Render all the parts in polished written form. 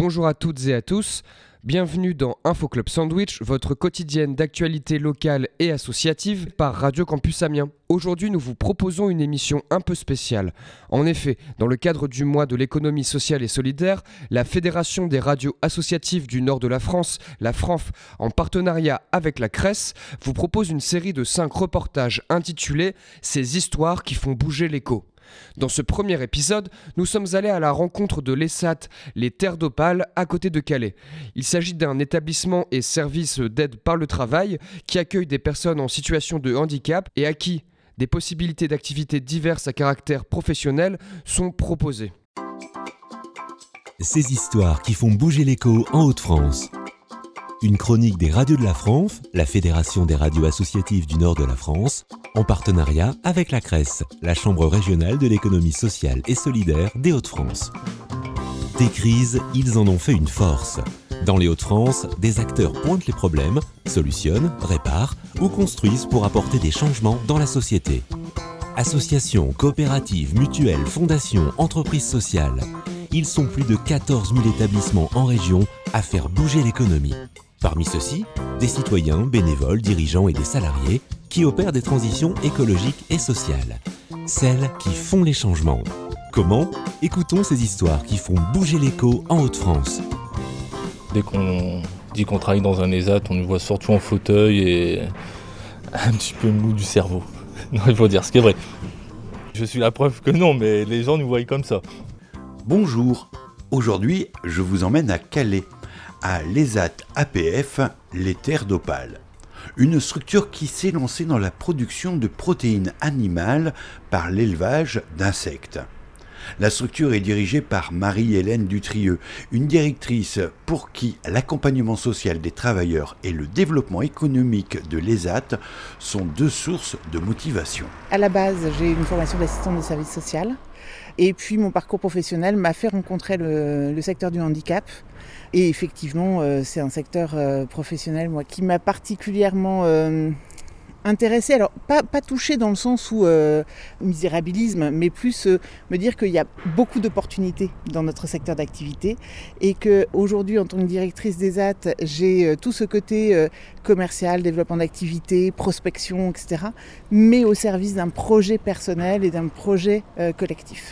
Bonjour à toutes et à tous, bienvenue dans Info Club Sandwich, votre quotidienne d'actualité locale et associative par Radio Campus Amiens. Aujourd'hui, nous vous proposons une émission un peu spéciale. En effet, dans le cadre du mois de l'économie sociale et solidaire, la Fédération des radios associatives du nord de la France, la FRANF, en partenariat avec la CRES, vous propose une série de 5 reportages intitulés « Ces histoires qui font bouger l'écho ». Dans ce premier épisode, nous sommes allés à la rencontre de l'ESAT, les Terres d'Opale, à côté de Calais. Il s'agit d'un établissement et service d'aide par le travail qui accueille des personnes en situation de handicap et à qui des possibilités d'activités diverses à caractère professionnel sont proposées. Ces histoires qui font bouger l'écho en Hauts-de-France. Une chronique des radios de la FRANF, la Fédération des radios associatives du nord de la France, en partenariat avec la CRES, la Chambre régionale de l'économie sociale et solidaire des Hauts-de-France. Des crises, ils en ont fait une force. Dans les Hauts-de-France, des acteurs pointent les problèmes, solutionnent, réparent ou construisent pour apporter des changements dans la société. Associations, coopératives, mutuelles, fondations, entreprises sociales. Ils sont plus de 14 000 établissements en région à faire bouger l'économie. Parmi ceux-ci, des citoyens, bénévoles, dirigeants et des salariés qui opèrent des transitions écologiques et sociales. Celles qui font les changements. Comment ? Écoutons ces histoires qui font bouger l'écho en Hauts-de-France. Dès qu'on dit qu'on travaille dans un ESAT, on nous voit surtout en fauteuil et un petit peu mou du cerveau. Non, il faut dire ce qui est vrai. Je suis la preuve que non, mais les gens nous voient comme ça. Bonjour, aujourd'hui je vous emmène à Calais, à l'ESAT APF, les Terres d'Opale. Une structure qui s'est lancée dans la production de protéines animales par l'élevage d'insectes. La structure est dirigée par Marie-Hélène Dutrieux, une directrice pour qui l'accompagnement social des travailleurs et le développement économique de l'ESAT sont deux sources de motivation. À la base, j'ai une formation d'assistante de service social. Et puis mon parcours professionnel m'a fait rencontrer le secteur du handicap. Et effectivement, c'est un secteur professionnel qui m'a particulièrement intéressée. Alors pas touchée dans le sens où misérabilisme, mais plus me dire qu'il y a beaucoup d'opportunités dans notre secteur d'activité. Et qu'aujourd'hui, en tant que directrice des AT, j'ai tout ce côté commercial, développement d'activité, prospection, etc. Mais au service d'un projet personnel et d'un projet collectif.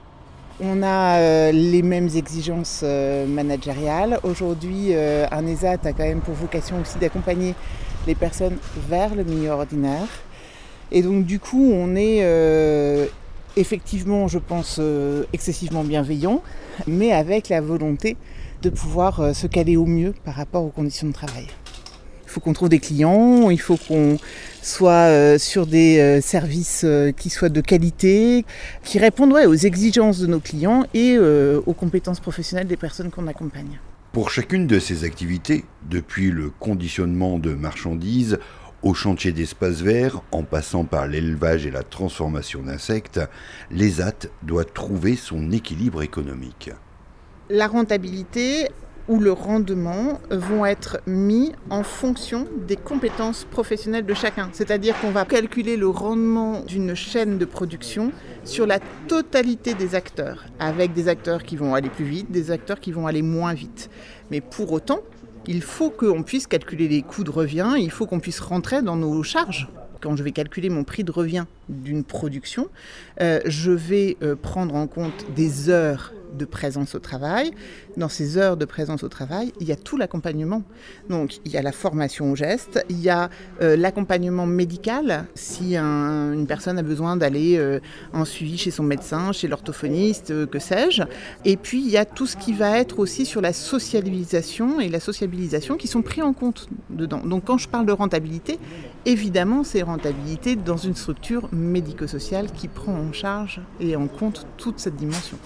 On a les mêmes exigences managériales. Aujourd'hui, un ESAT a quand même pour vocation aussi d'accompagner les personnes vers le milieu ordinaire. Et donc du coup, on est effectivement, je pense, excessivement bienveillant, mais avec la volonté de pouvoir se caler au mieux par rapport aux conditions de travail. Il faut qu'on trouve des clients, il faut qu'on soit sur des services qui soient de qualité, qui répondent aux exigences de nos clients et aux compétences professionnelles des personnes qu'on accompagne. Pour chacune de ces activités, depuis le conditionnement de marchandises au chantier d'espaces verts, en passant par l'élevage et la transformation d'insectes, l'ESAT doit trouver son équilibre économique. La rentabilité ou le rendement vont être mis en fonction des compétences professionnelles de chacun. C'est-à-dire qu'on va calculer le rendement d'une chaîne de production sur la totalité des acteurs, avec des acteurs qui vont aller plus vite, des acteurs qui vont aller moins vite. Mais pour autant, il faut qu'on puisse calculer les coûts de revient, il faut qu'on puisse rentrer dans nos charges. Quand je vais calculer mon prix de revient d'une production, je vais prendre en compte des heures de présence au travail. Dans ces heures de présence au travail, il y a tout l'accompagnement. Donc, il y a la formation au geste, il y a l'accompagnement médical, si une personne a besoin d'aller en suivi chez son médecin, chez l'orthophoniste, que sais-je. Et puis, il y a tout ce qui va être aussi sur la socialisation et la sociabilisation qui sont pris en compte dedans. Donc, quand je parle de rentabilité, évidemment, c'est rentabilité dans une structure médico-sociale qui prend en charge et en compte toute cette dimension.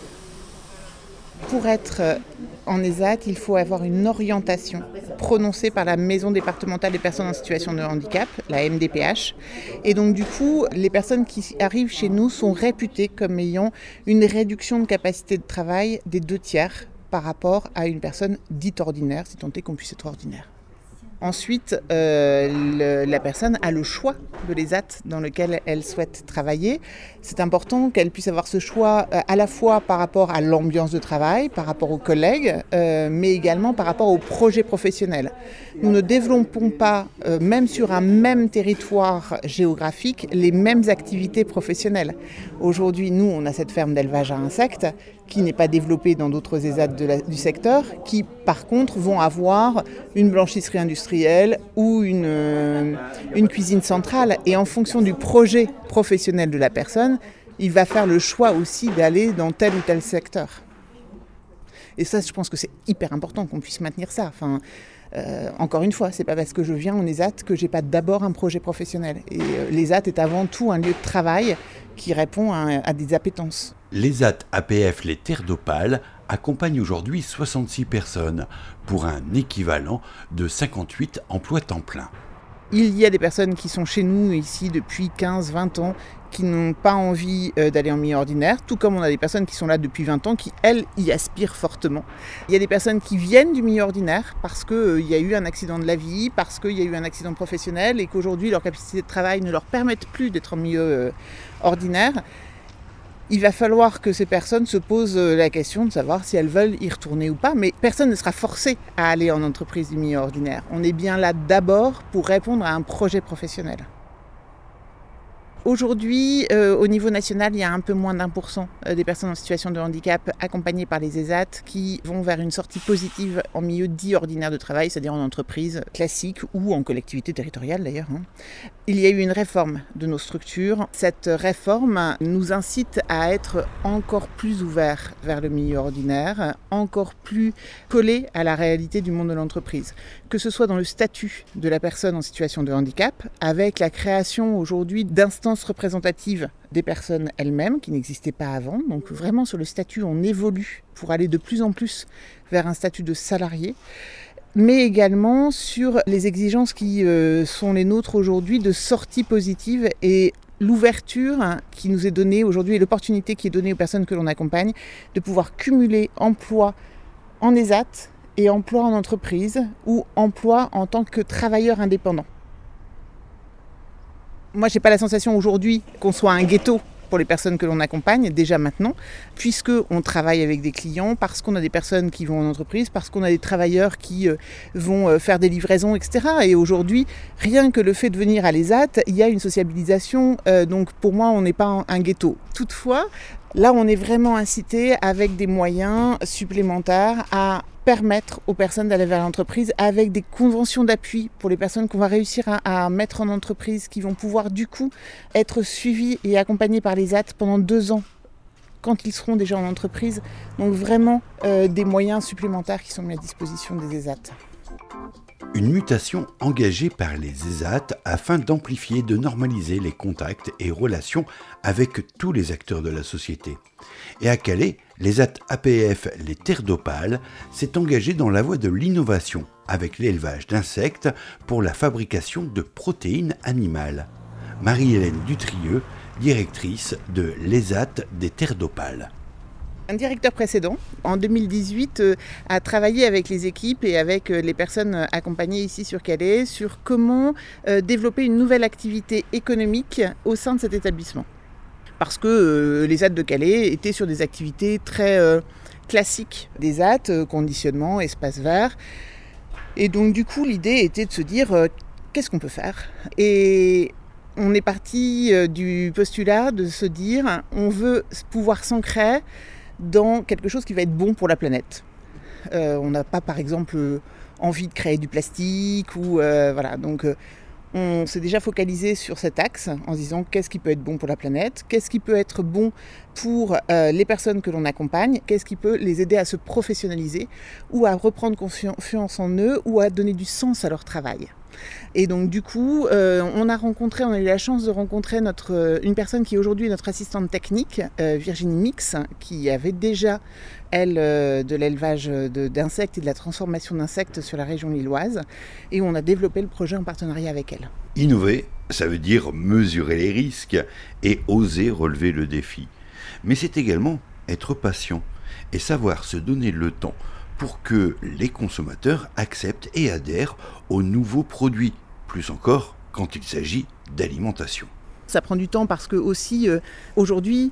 Pour être en ESAT, il faut avoir une orientation prononcée par la Maison départementale des personnes en situation de handicap, la MDPH. Et donc du coup, les personnes qui arrivent chez nous sont réputées comme ayant une réduction de capacité de travail des 2/3 par rapport à une personne dite ordinaire, si tant est qu'on puisse être ordinaire. Ensuite, la personne a le choix de l'ESAT dans lequel elle souhaite travailler. C'est important qu'elle puisse avoir ce choix à la fois par rapport à l'ambiance de travail, par rapport aux collègues, mais également par rapport au projet professionnel. Nous ne développons pas, même sur un même territoire géographique, les mêmes activités professionnelles. Aujourd'hui, nous, on a cette ferme d'élevage à insectes qui n'est pas développée dans d'autres ESAT du secteur, qui par contre vont avoir une blanchisserie industrielle ou une cuisine centrale. Et en fonction du projet professionnel de la personne, il va faire le choix aussi d'aller dans tel ou tel secteur. Et ça, je pense que c'est hyper important qu'on puisse maintenir ça. Encore une fois, c'est pas parce que je viens en ESAT que j'ai pas d'abord un projet professionnel. Et l'ESAT est avant tout un lieu de travail qui répond à des appétences. L'ESAT APF Les Terres d'Opale accompagne aujourd'hui 66 personnes pour un équivalent de 58 emplois temps plein. Il y a des personnes qui sont chez nous ici depuis 15-20 ans qui n'ont pas envie d'aller en milieu ordinaire, tout comme on a des personnes qui sont là depuis 20 ans qui, elles, y aspirent fortement. Il y a des personnes qui viennent du milieu ordinaire parce qu'il y a eu un accident de la vie, parce qu'il y a eu un accident professionnel et qu'aujourd'hui leur capacité de travail ne leur permette plus d'être en milieu ordinaire. Il va falloir que ces personnes se posent la question de savoir si elles veulent y retourner ou pas, mais personne ne sera forcé à aller en entreprise du milieu ordinaire. On est bien là d'abord pour répondre à un projet professionnel. Aujourd'hui, au niveau national, il y a un peu moins d'1% des personnes en situation de handicap accompagnées par les ESAT qui vont vers une sortie positive en milieu dit ordinaire de travail, c'est-à-dire en entreprise classique ou en collectivité territoriale d'ailleurs. Il y a eu une réforme de nos structures. Cette réforme nous incite à être encore plus ouverts vers le milieu ordinaire, encore plus collés à la réalité du monde de l'entreprise. Que ce soit dans le statut de la personne en situation de handicap, avec la création aujourd'hui d'instances représentatives des personnes elles-mêmes qui n'existaient pas avant. Donc vraiment sur le statut, on évolue pour aller de plus en plus vers un statut de salarié, mais également sur les exigences qui sont les nôtres aujourd'hui de sortie positive et l'ouverture qui nous est donnée aujourd'hui et l'opportunité qui est donnée aux personnes que l'on accompagne de pouvoir cumuler emploi en ESAT et emploi en entreprise ou emploi en tant que travailleur indépendant. Moi, je n'ai pas la sensation aujourd'hui qu'on soit un ghetto pour les personnes que l'on accompagne, déjà maintenant, puisqu'on travaille avec des clients, parce qu'on a des personnes qui vont en entreprise, parce qu'on a des travailleurs qui vont faire des livraisons, etc. Et aujourd'hui, rien que le fait de venir à l'ESAT, il y a une sociabilisation. Donc pour moi, on n'est pas un ghetto. Toutefois, là, on est vraiment incité avec des moyens supplémentaires à permettre aux personnes d'aller vers l'entreprise avec des conventions d'appui pour les personnes qu'on va réussir à mettre en entreprise qui vont pouvoir du coup être suivies et accompagnées par les ESAT pendant 2 ans quand ils seront déjà en entreprise. Donc vraiment des moyens supplémentaires qui sont mis à disposition des ESAT. Une mutation engagée par les ESAT afin d'amplifier, de normaliser les contacts et relations avec tous les acteurs de la société. Et à Calais, l'ESAT APF Les Terres d'Opale s'est engagé dans la voie de l'innovation avec l'élevage d'insectes pour la fabrication de protéines animales. Marie-Hélène Dutrieux, directrice de l'ESAT des Terres d'Opale. Un directeur précédent, en 2018, a travaillé avec les équipes et avec les personnes accompagnées ici sur Calais sur comment développer une nouvelle activité économique au sein de cet établissement. Parce que les ESAT de Calais étaient sur des activités très classiques, des ESAT, conditionnement, espace vert. Et donc du coup, l'idée était de se dire qu'est-ce qu'on peut faire ? Et on est parti du postulat de se dire on veut pouvoir s'ancrer dans quelque chose qui va être bon pour la planète. On n'a pas par exemple envie de créer du plastique ou voilà. Donc on s'est déjà focalisé sur cet axe en se disant qu'est-ce qui peut être bon pour la planète, qu'est-ce qui peut être bon pour les personnes que l'on accompagne, qu'est-ce qui peut les aider à se professionnaliser ou à reprendre confiance en eux ou à donner du sens à leur travail. Et donc du coup, on a eu la chance de rencontrer une personne qui aujourd'hui est notre assistante technique, Virginie Mix, qui avait déjà, elle, de l'élevage d'insectes et de la transformation d'insectes sur la région lilloise. Et on a développé le projet en partenariat avec elle. Innover, ça veut dire mesurer les risques et oser relever le défi. Mais c'est également être patient et savoir se donner le temps pour que les consommateurs acceptent et adhèrent aux nouveaux produits, plus encore quand il s'agit d'alimentation. Ça prend du temps parce que aussi, aujourd'hui,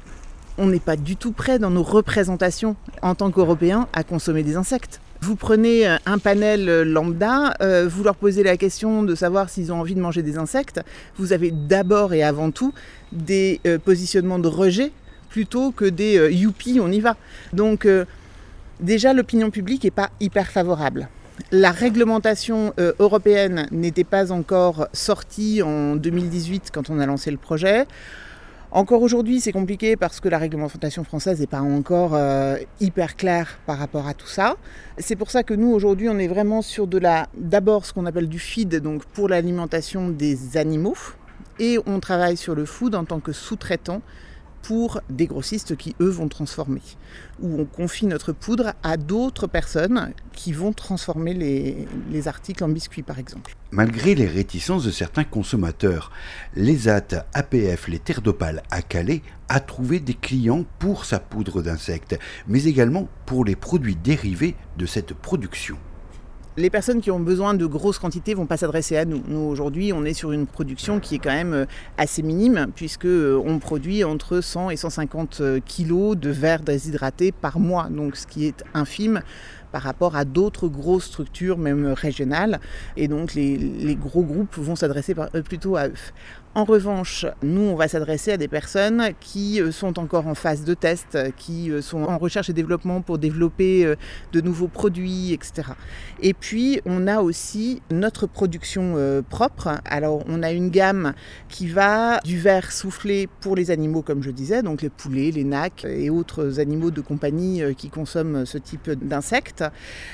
on n'est pas du tout prêt dans nos représentations en tant qu'Européens à consommer des insectes. Vous prenez un panel lambda, vous leur posez la question de savoir s'ils ont envie de manger des insectes. Vous avez d'abord et avant tout des positionnements de rejet plutôt que des youpi, on y va. Donc déjà, l'opinion publique n'est pas hyper favorable. La réglementation européenne n'était pas encore sortie en 2018 quand on a lancé le projet. Encore aujourd'hui, c'est compliqué parce que la réglementation française n'est pas encore hyper claire par rapport à tout ça. C'est pour ça que nous, aujourd'hui, on est vraiment sur d'abord ce qu'on appelle du feed, donc pour l'alimentation des animaux. Et on travaille sur le food en tant que sous-traitant pour des grossistes qui, eux, vont transformer. Où on confie notre poudre à d'autres personnes qui vont transformer les articles en biscuits, par exemple. Malgré les réticences de certains consommateurs, l'ESAT APF Les Terres d'Opale à Calais a trouvé des clients pour sa poudre d'insectes, mais également pour les produits dérivés de cette production. Les personnes qui ont besoin de grosses quantités ne vont pas s'adresser à nous. Nous, aujourd'hui, on est sur une production qui est quand même assez minime, puisqu'on produit entre 100 et 150 kilos de verre déshydraté par mois, donc ce qui est infime par rapport à d'autres grosses structures, même régionales. Et donc, les gros groupes vont s'adresser plutôt à eux. En revanche, nous, on va s'adresser à des personnes qui sont encore en phase de test, qui sont en recherche et développement pour développer de nouveaux produits, etc. Et puis, on a aussi notre production propre. Alors, on a une gamme qui va du verre soufflé pour les animaux, comme je disais, donc les poulets, les nacs et autres animaux de compagnie qui consomment ce type d'insectes.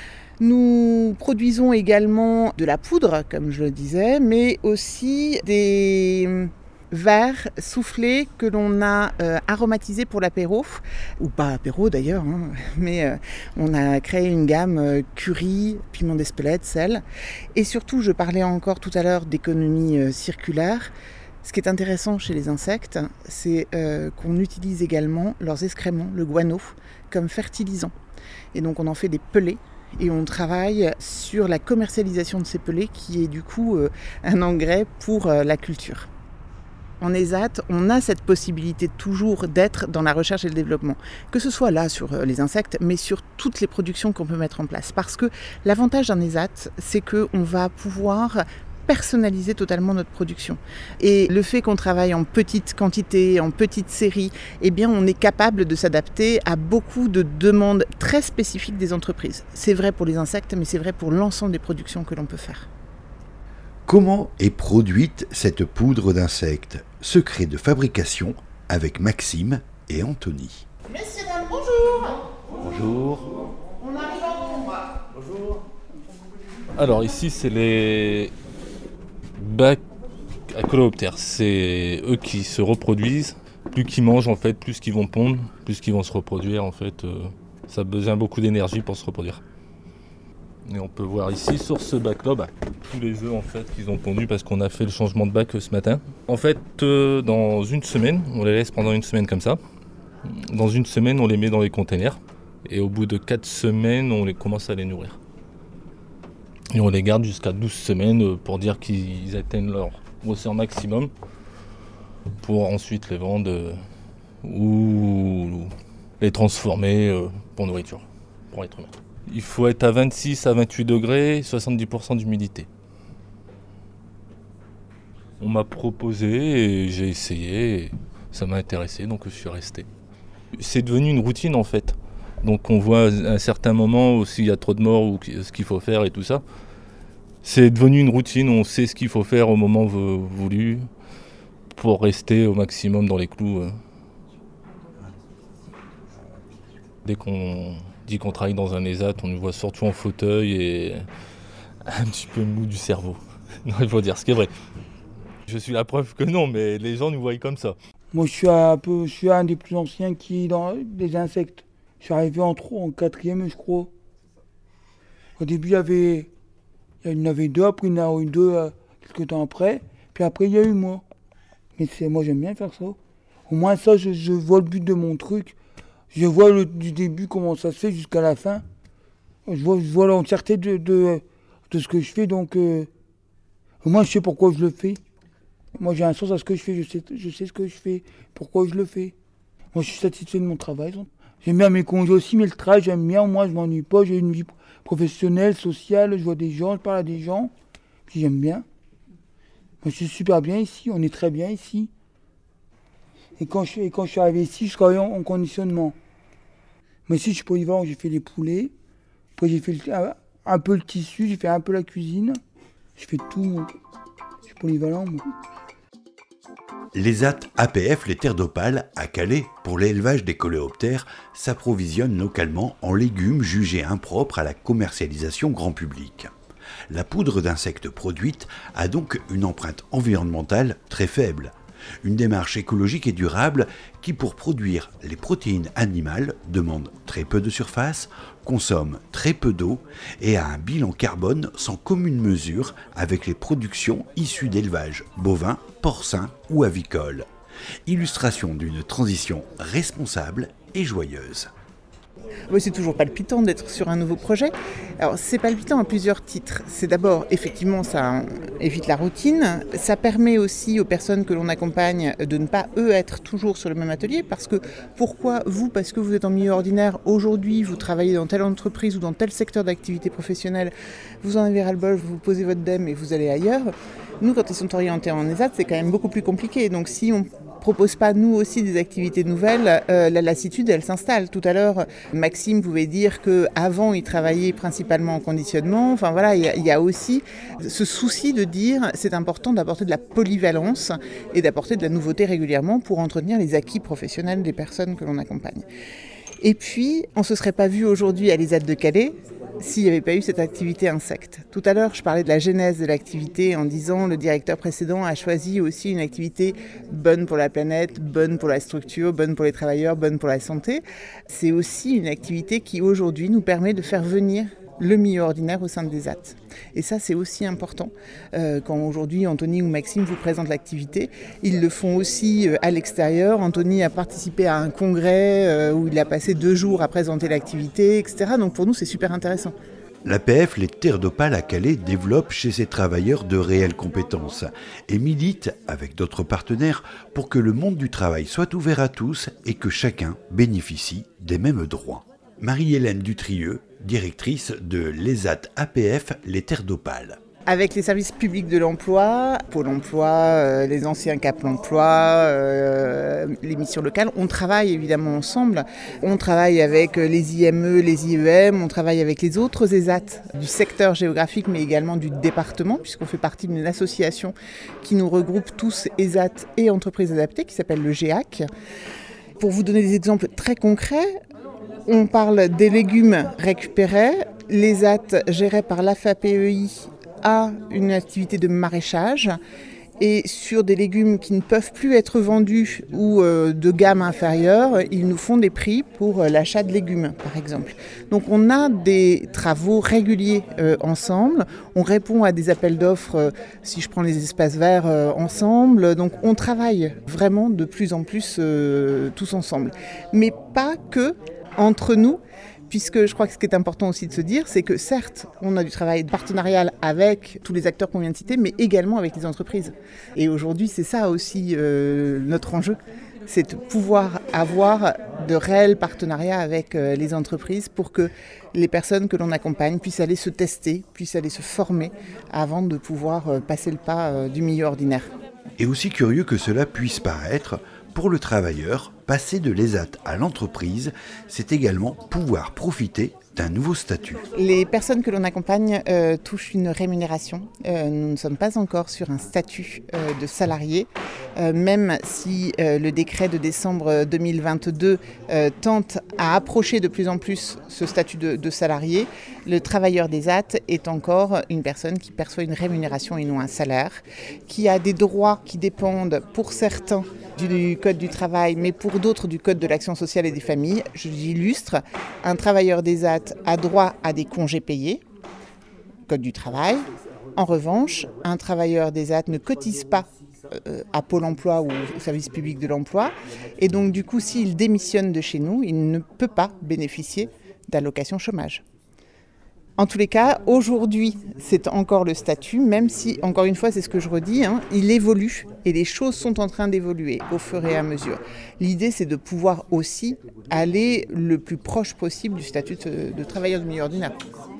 Nous produisons également de la poudre, comme je le disais, mais aussi des verres soufflés que l'on a aromatisés pour l'apéro, ou pas apéro d'ailleurs, hein, mais on a créé une gamme curry, piment d'Espelette, sel. Et surtout, je parlais encore tout à l'heure d'économie circulaire. Ce qui est intéressant chez les insectes, c'est qu'on utilise également leurs excréments, le guano, comme fertilisant. Et donc on en fait des pellets. Et on travaille sur la commercialisation de ces pellets qui est du coup un engrais pour la culture. En ESAT, on a cette possibilité toujours d'être dans la recherche et le développement, que ce soit là sur les insectes, mais sur toutes les productions qu'on peut mettre en place. Parce que l'avantage d'un ESAT, c'est qu'on va pouvoir personnaliser totalement notre production. Et le fait qu'on travaille en petite quantité, en petite série, eh bien on est capable de s'adapter à beaucoup de demandes très spécifiques des entreprises. C'est vrai pour les insectes, mais c'est vrai pour l'ensemble des productions que l'on peut faire. Comment est produite cette poudre d'insectes ? Secret de fabrication avec Maxime et Anthony. Messieurs, dames, bonjour. Bonjour. On arrive en nombre. Bonjour. Alors ici c'est les bacs à coléoptères, c'est eux qui se reproduisent. Plus qu'ils mangent en fait, plus qu'ils vont pondre, plus qu'ils vont se reproduire en fait. Ça a besoin beaucoup d'énergie pour se reproduire. Et on peut voir ici sur ce bac-là tous les œufs en fait qu'ils ont pondus parce qu'on a fait le changement de bac ce matin. En fait, dans une semaine, on les laisse pendant une semaine comme ça. Dans une semaine, on les met dans les containers et au bout de 4 semaines, on commence à les nourrir. Et on les garde jusqu'à 12 semaines pour dire qu'ils atteignent leur grosseur maximum pour ensuite les vendre ou les transformer pour nourriture, pour être humain. Il faut être à 26 à 28 degrés, 70% d'humidité. On m'a proposé et j'ai essayé, et ça m'a intéressé donc je suis resté. C'est devenu une routine en fait. Donc on voit à un certain moment où s'il y a trop de morts ou ce qu'il faut faire et tout ça. C'est devenu une routine, on sait ce qu'il faut faire au moment voulu pour rester au maximum dans les clous. Dès qu'on dit qu'on travaille dans un ESAT, on nous voit surtout en fauteuil et un petit peu mou du cerveau. Non, il faut dire ce qui est vrai. Je suis la preuve que non, mais les gens nous voient comme ça. Moi, je suis un des plus anciens qui est dans les insectes. Je suis arrivé en 4e, je crois. Au début, il y en avait 2, après il y en a eu 2 quelques temps après. Puis après, il y a eu moi. Mais moi, j'aime bien faire ça. Au moins, ça, je vois le but de mon truc. Je vois du début comment ça se fait jusqu'à la fin. Je vois l'entièreté de ce que je fais, donc moi je sais pourquoi je le fais. Moi j'ai un sens à ce que je fais, je sais ce que je fais, pourquoi je le fais. Moi je suis satisfait de mon travail. J'aime bien mes congés aussi, mais le travail j'aime bien, moi je m'ennuie pas, j'ai une vie professionnelle, sociale, je vois des gens, je parle à des gens, puis j'aime bien. Moi je suis super bien ici, on est très bien ici. Et quand je suis arrivé ici, je travaillais en conditionnement. Mais ici je suis polyvalent, j'ai fait les poulets, après j'ai fait un peu le tissu, j'ai fait un peu la cuisine, je fais tout moi. Je suis polyvalent moi. L'ESAT APF Les Terres d'Opale, à Calais, pour l'élevage des coléoptères, s'approvisionne localement en légumes jugés impropres à la commercialisation grand public. La poudre d'insectes produite a donc une empreinte environnementale très faible. Une démarche écologique et durable qui, pour produire les protéines animales, demande très peu de surface, consomme très peu d'eau et a un bilan carbone sans commune mesure avec les productions issues d'élevage bovin, porcin ou avicole. Illustration d'une transition responsable et joyeuse. Oui, c'est toujours palpitant d'être sur un nouveau projet. Alors, c'est palpitant à plusieurs titres. C'est d'abord, effectivement, ça évite la routine. Ça permet aussi aux personnes que l'on accompagne de ne pas, eux, être toujours sur le même atelier. Parce que, pourquoi vous ? Parce que vous êtes en milieu ordinaire. Aujourd'hui, vous travaillez dans telle entreprise ou dans tel secteur d'activité professionnelle. Vous en avez ras-le-bol, vous posez votre DEM et vous allez ailleurs. Nous, quand ils sont orientés en ESAT, c'est quand même beaucoup plus compliqué. Donc, si on propose pas nous aussi des activités nouvelles, la lassitude elle s'installe. Tout à l'heure, Maxime pouvait dire qu'avant il travaillait principalement en conditionnement. Enfin voilà, il y a aussi ce souci de dire c'est important d'apporter de la polyvalence et d'apporter de la nouveauté régulièrement pour entretenir les acquis professionnels des personnes que l'on accompagne. Et puis, on ne se serait pas vu aujourd'hui à l'ESAT de Calais s'il n'y avait pas eu cette activité insecte. Tout à l'heure, je parlais de la genèse de l'activité en disant le directeur précédent a choisi aussi une activité bonne pour la planète, bonne pour la structure, bonne pour les travailleurs, bonne pour la santé. C'est aussi une activité qui aujourd'hui nous permet de faire venir le milieu ordinaire au sein de l'ESAT. Et ça, c'est aussi important. Quand aujourd'hui, Anthony ou Maxime vous présentent l'activité, ils le font aussi à l'extérieur. Anthony a participé à un congrès où il a passé 2 jours à présenter l'activité, etc. Donc pour nous, c'est super intéressant. L'APF Les Terres d'Opale à Calais développe chez ses travailleurs de réelles compétences et milite, avec d'autres partenaires, pour que le monde du travail soit ouvert à tous et que chacun bénéficie des mêmes droits. Marie-Hélène Dutrieux, directrice de l'ESAT APF Les Terres d'Opale. Avec les services publics de l'emploi, Pôle emploi, les anciens Cap emploi, les missions locales, on travaille évidemment ensemble. On travaille avec les IME, les IEM, on travaille avec les autres ESAT du secteur géographique mais également du département puisqu'on fait partie d'une association qui nous regroupe tous ESAT et entreprises adaptées qui s'appelle le GEAC. Pour vous donner des exemples très concrets, on parle des légumes récupérés. L'ESAT géré par l'AFAPEI a une activité de maraîchage et sur des légumes qui ne peuvent plus être vendus ou de gamme inférieure, ils nous font des prix pour l'achat de légumes, par exemple. Donc on a des travaux réguliers ensemble, on répond à des appels d'offres, si je prends les espaces verts, ensemble. Donc on travaille vraiment de plus en plus tous ensemble. Mais pas que entre nous, puisque je crois que ce qui est important aussi de se dire, c'est que certes, on a du travail partenarial avec tous les acteurs qu'on vient de citer, mais également avec les entreprises. Et aujourd'hui, c'est ça aussi notre enjeu, c'est de pouvoir avoir de réels partenariats avec les entreprises pour que les personnes que l'on accompagne puissent aller se tester, puissent aller se former avant de pouvoir passer le pas du milieu ordinaire. Et aussi curieux que cela puisse paraître, pour le travailleur, passer de l'ESAT à l'entreprise, c'est également pouvoir profiter d'un nouveau statut. Les personnes que l'on accompagne touchent une rémunération. Nous ne sommes pas encore sur un statut de salarié, même si le décret de décembre 2022 tente à approcher de plus en plus ce statut de salarié. Le travailleur d'ESAT est encore une personne qui perçoit une rémunération et non un salaire, qui a des droits qui dépendent pour certains du Code du travail, mais pour d'autres du Code de l'action sociale et des familles. Je l'illustre, un travailleur d'ESAT a droit à des congés payés, Code du travail. En revanche, un travailleur d'ESAT ne cotise pas à Pôle emploi ou au service public de l'emploi. Et donc du coup, s'il démissionne de chez nous, il ne peut pas bénéficier d'allocation chômage. En tous les cas, aujourd'hui, c'est encore le statut, même si, encore une fois, c'est ce que je redis, il évolue et les choses sont en train d'évoluer au fur et à mesure. L'idée, c'est de pouvoir aussi aller le plus proche possible du statut de travailleur du milieu ordinaire.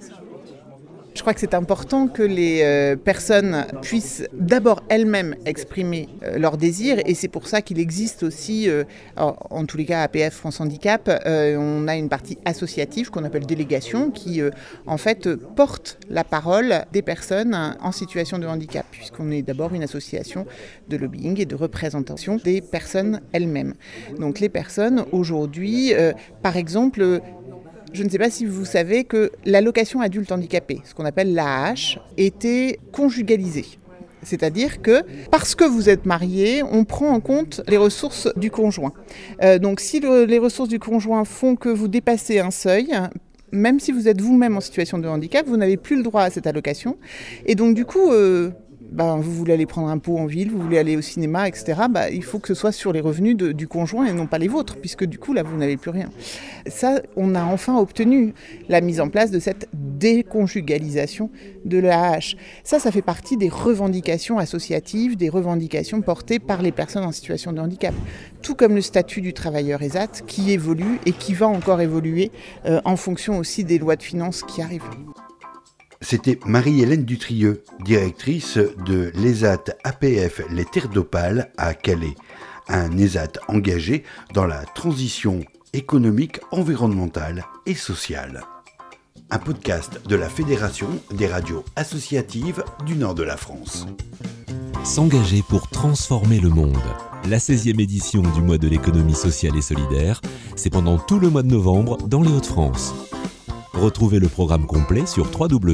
Je crois que c'est important que les personnes puissent d'abord elles-mêmes exprimer leurs désirs et c'est pour ça qu'il existe aussi, en tous les cas APF France Handicap, on a une partie associative qu'on appelle délégation qui en fait porte la parole des personnes en situation de handicap puisqu'on est d'abord une association de lobbying et de représentation des personnes elles-mêmes. Donc les personnes aujourd'hui, par exemple, je ne sais pas si vous savez que l'allocation adulte handicapé, ce qu'on appelle l'AAH, était conjugalisée. C'est-à-dire que parce que vous êtes marié, on prend en compte les ressources du conjoint. Donc si les ressources du conjoint font que vous dépassez un seuil, même si vous êtes vous-même en situation de handicap, vous n'avez plus le droit à cette allocation. Et donc du coup, vous voulez aller prendre un pot en ville, vous voulez aller au cinéma, etc. Il faut que ce soit sur les revenus du conjoint et non pas les vôtres, puisque du coup, là, vous n'avez plus rien. Ça, on a enfin obtenu la mise en place de cette déconjugalisation de l'AAH. Ça fait partie des revendications associatives, des revendications portées par les personnes en situation de handicap. Tout comme le statut du travailleur ESAT, qui évolue et qui va encore évoluer en fonction aussi des lois de finances qui arrivent. C'était Marie-Hélène Dutrieux, directrice de l'ESAT APF Les Terres d'Opale à Calais, un ESAT engagé dans la transition économique, environnementale et sociale. Un podcast de la Fédération des radios associatives du nord de la France. S'engager pour transformer le monde. La 16e édition du mois de l'économie sociale et solidaire, c'est pendant tout le mois de novembre dans les Hauts-de-France. Retrouvez le programme complet sur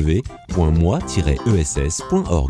www.moi-ess.org.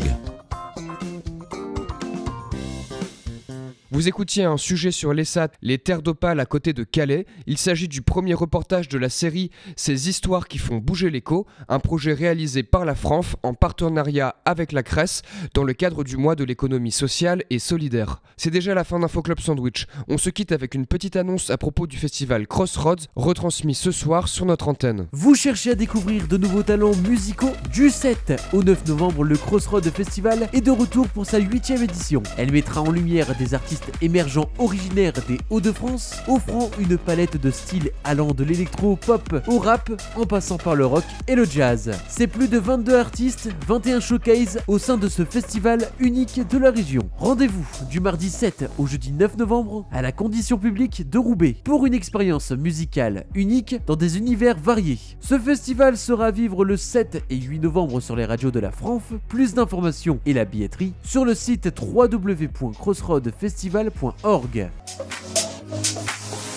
Vous écoutiez un sujet sur l'ESAT, les Terres d'Opale à côté de Calais. Il s'agit du premier reportage de la série Ces histoires qui font bouger l'écho, un projet réalisé par la FRANF en partenariat avec la CRES dans le cadre du mois de l'économie sociale et solidaire. C'est déjà la fin d'Infoclub Sandwich. On se quitte avec une petite annonce à propos du festival Crossroads, retransmis ce soir sur notre antenne. Vous cherchez à découvrir de nouveaux talents musicaux? Du 7 au 9 novembre, le Crossroads Festival est de retour pour sa 8e édition. Elle mettra en lumière des artistes émergents originaires des Hauts-de-France, offrant une palette de styles allant de l'électro-pop au rap, en passant par le rock et le jazz. C'est plus de 22 artistes, 21 showcases au sein de ce festival unique de la région. Rendez-vous du mardi 7 au jeudi 9 novembre à la Condition Publique de Roubaix pour une expérience musicale unique dans des univers variés. Ce festival sera à vivre le 7 et 8 novembre sur les radios de la FRANF. Plus d'informations et la billetterie sur le site www.crossroadfestival.org.